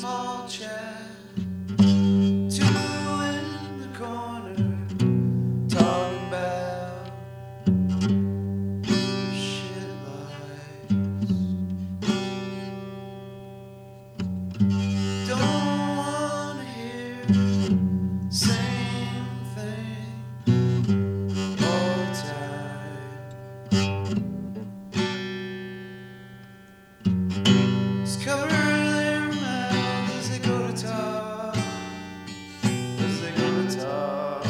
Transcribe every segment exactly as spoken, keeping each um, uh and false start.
small chat. Two in the corner talking about shit lights. Don't wanna hear same thing all the time. Just cover their mouth as they go to talk, as they go to talk.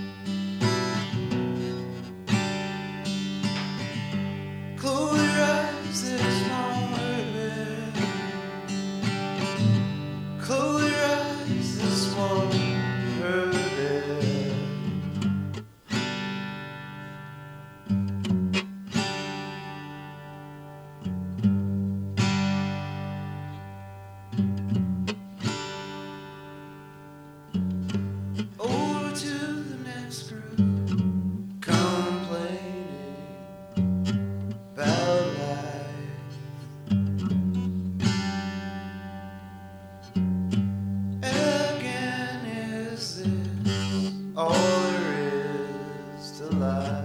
Close your eyes, there's no hurt. Close your eyes, this won't hurt it. Over to the next group, complaining about life. Again, is this all there is to life?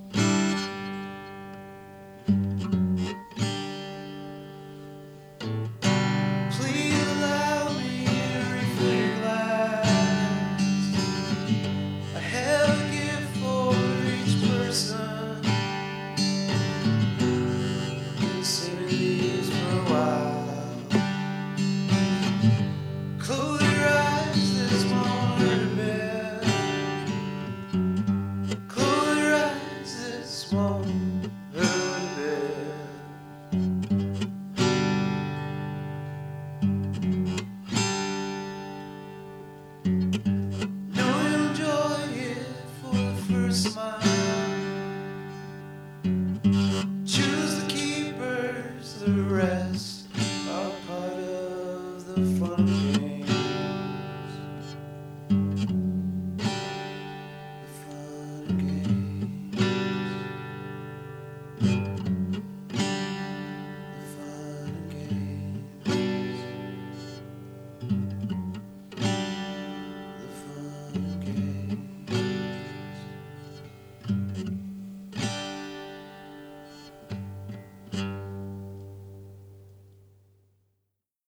Please allow me to refill your glass. I have a gift for each person. Been singing these for a while. Close your eyes, this won't hurt a bit. Close your eyes, this won't hurt a bit. Know you enjoy it for the first smile. Choose the keepers, the rest are part of the fun games.